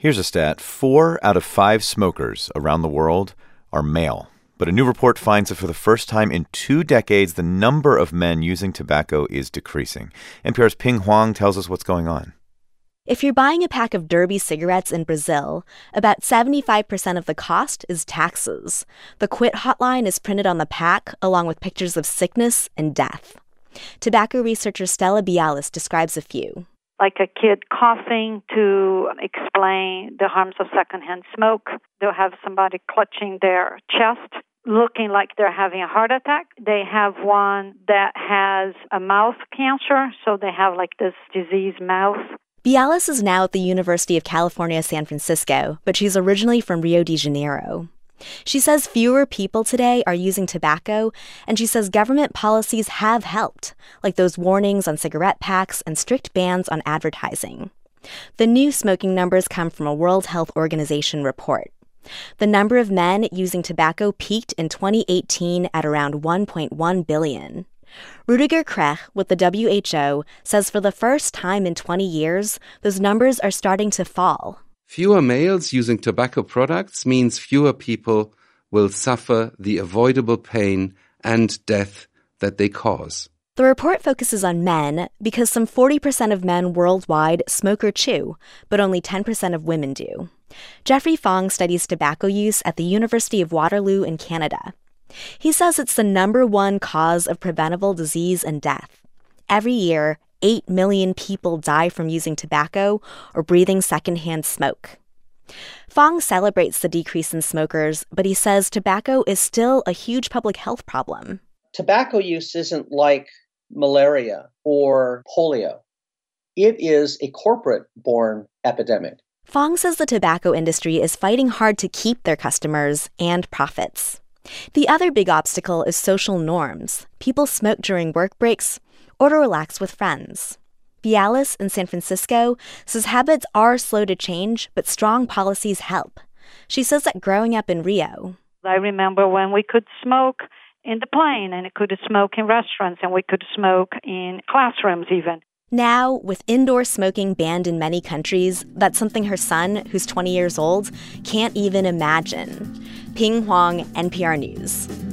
Here's a stat. 4 out of 5 smokers around the world are male. But a new report finds that for the first time in 2 decades, the number of men using tobacco is decreasing. NPR's Ping Huang tells us what's going on. If you're buying a pack of Derby cigarettes in Brazil, about 75% of the cost is taxes. The Quit hotline is printed on the pack, along with pictures of sickness and death. Tobacco researcher Stella Bialis describes a few. Like a kid coughing to explain the harms of secondhand smoke. They'll have somebody clutching their chest, looking like they're having a heart attack. They have one that has a mouth cancer, so they have like this diseased mouth. Bialis is now at the University of California, San Francisco, but she's originally from Rio de Janeiro. She says fewer people today are using tobacco, and she says government policies have helped, like those warnings on cigarette packs and strict bans on advertising. The new smoking numbers come from a World Health Organization report. The number of men using tobacco peaked in 2018 at around 1.1 billion. Rudiger Krech with the WHO says for the first time in 20 years, those numbers are starting to fall. Fewer males using tobacco products means fewer people will suffer the avoidable pain and death that they cause. The report focuses on men because some 40% of men worldwide smoke or chew, but only 10% of women do. Jeffrey Fong studies tobacco use at the University of Waterloo in Canada. He says it's the number one cause of preventable disease and death. Every year, 8 million people die from using tobacco or breathing secondhand smoke. Fong celebrates the decrease in smokers, but he says tobacco is still a huge public health problem. Tobacco use isn't like malaria or polio. It is a corporate-born epidemic. Fong says the tobacco industry is fighting hard to keep their customers and profits. The other big obstacle is social norms. People smoke during work breaks or to relax with friends. Bialis in San Francisco says habits are slow to change, but strong policies help. She says that growing up in Rio, I remember when we could smoke in the plane, and we could smoke in restaurants, and we could smoke in classrooms even. Now, with indoor smoking banned in many countries, that's something her son, who's 20 years old, can't even imagine. Ping Huang, NPR News.